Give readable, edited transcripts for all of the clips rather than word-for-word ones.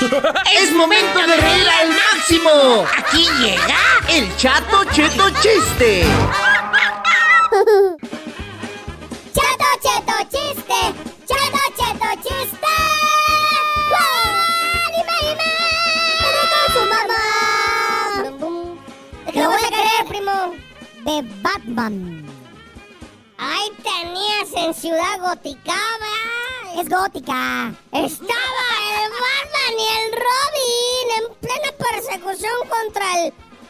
¡Es momento de reír al máximo! Aquí llega el Chato Cheto Chiste. Chato Cheto Chiste, Chato Cheto Chiste. ¡Anime! ¡Pero con su mamá! ¿De qué lo vas a querer, primo? De Batman. Ahí tenías en Ciudad Gótica, ¿verdad? Es gótica. Estaba el Batman y el Robin en plena persecución contra el...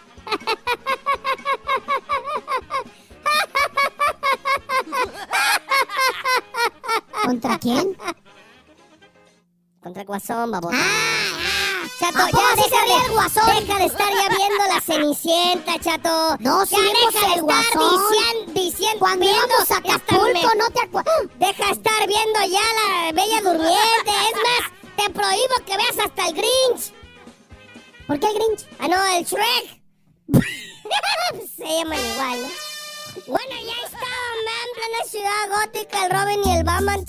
¿Contra quién? Contra el Guasón, babota. Chato, ya deja de el Guasón. Deja de estar ya viendo la Cenicienta, Chato. No, si vimos el Guasón. Diciendo cuando íbamos a Acapulco, no te acuerdas. Deja de estar viendo ya la Bella Durmiente. Es más, te prohíbo que veas hasta el Grinch. ¿Por qué el Grinch? Ah, no, el Shrek. Se llaman igual, ¿no? Bueno, ya estaban en plena Ciudad Gótica el Robin y el Batman.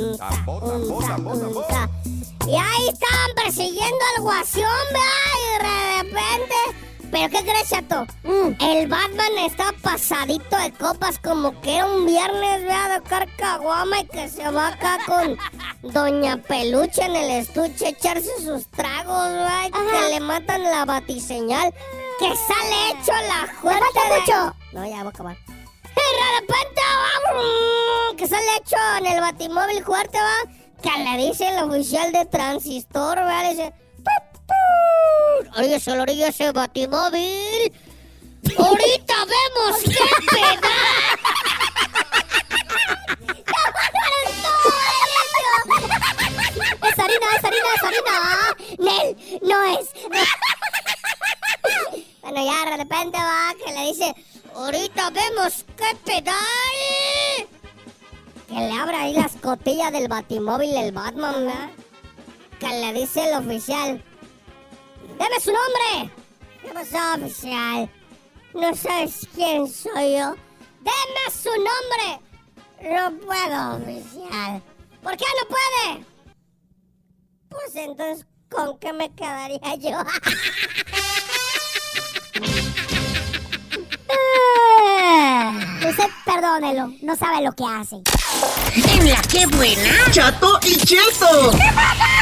Y ahí estaban persiguiendo al Guasón, ¿verdad? Y de repente... ¿Pero qué crees, Chato? El Batman está pasadito de copas, como que era un viernes, ¿verdad? De carcaguama y que se va acá con Doña Peluche en el estuche a echarse sus tragos, ¿verdad? Y que le matan la batiseñal. Que sale hecho la fuerte de... No, ya voy a acabar. Y de repente, que sale hecho en el batimóvil fuerte, va. Que le dice el oficial de Transistor, ¿verdad? Le dice... Oríguese a la orilla ese batimóvil. Ahorita vemos qué peda. Es harina. Nel, no es. Bueno, ya de repente va que le dice, ahorita vemos qué pedal. Que le abre ahí las cotillas del batimóvil el Batman, ¿verdad? Que le dice el oficial, ¡deme su nombre! ¿Qué pasó, oficial? ¿No sabes quién soy yo? ¡Deme su nombre! No puedo, oficial. ¿Por qué no puede? Pues entonces, ¿con qué me quedaría yo? Usted perdónelo, no sabe lo que hace. En la que buena, Chato y Cheto.